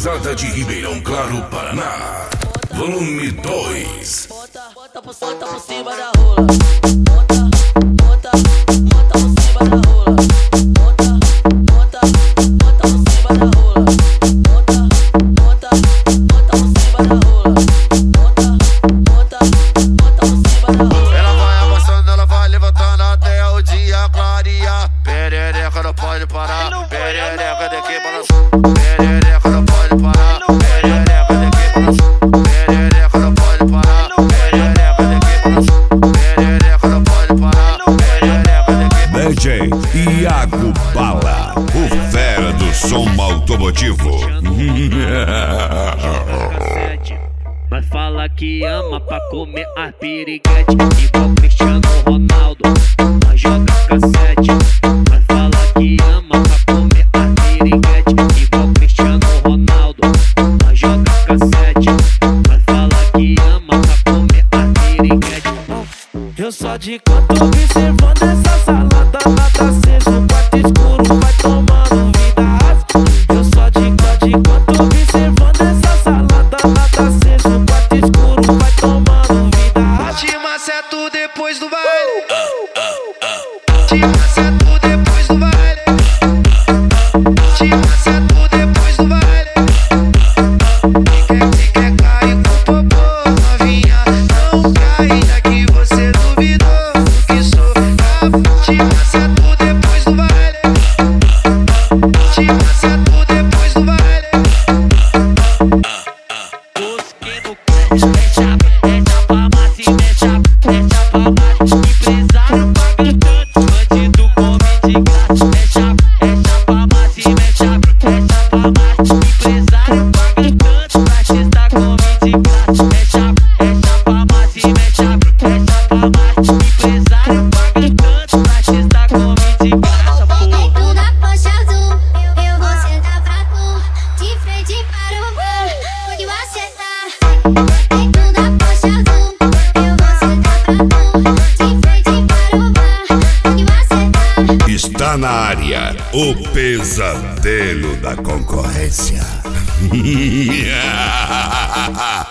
pesada de Ribeirão Claro, Paraná. Volume 2. Bota por cima da rola. Bota por cima da rola. Bota por cima da rola. Bota por cima da rola. Bota por cima da rola. Ela vai amassando, ela vai levantando até o dia clarear. Perereca não pode parar, perereca tem que balançar. Perereca não pode parar, perereca tem que balançar. Perereca não pode parar, perereca tem que balançar. Perereca não pode parar, perereca tem que balançar. DJ Iago Bala, o fera do som automotivo. Mas fala que ama pra comer as piriguete, igual Cristiano Ronaldo, mas joga cassete. Mas fala que ama pra comer as piriguete, igual Cristiano Ronaldo, mas joga cassete. Mas fala que ama pra comer as piriguete. Eu só de canto observando essa salada, nada aceso, o quarto escuro vai tomando vida rasa. Eu só de canto observando essa salada, nada aceso, o quarto escuro vai tomando vida rasa. Te maceto depois do baile. Te maceto depois do baile. Te maceto depois do baile. Se quer cair com popô, novinha, não cai, já que você duvidou que sou capaz. Te maceto depois do baile. Te maceto depois do baile. Está na área o pesadelo da concorrência.